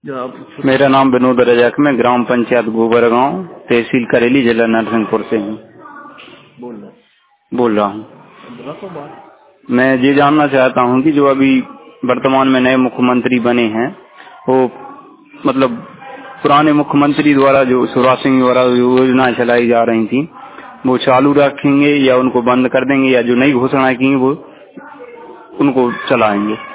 जो आप मेरा नाम विनोद रजक, मैं ग्राम पंचायत गोबर गाँव, तहसील करेली, जिला नरसिंहपुर से हूँ बोल रहा हूँ। रखो बात। मैं ये जानना चाहता हूँ कि जो अभी वर्तमान में नए मुख्यमंत्री बने हैं, वो मतलब पुराने मुख्यमंत्री द्वारा जो शिवराज सिंह द्वारा जो योजनाएं चलाई जा रही थी वो चालू रखेंगे या उनको बंद कर देंगे, या जो नई घोषणाएं की वो उनको चलाएंगे?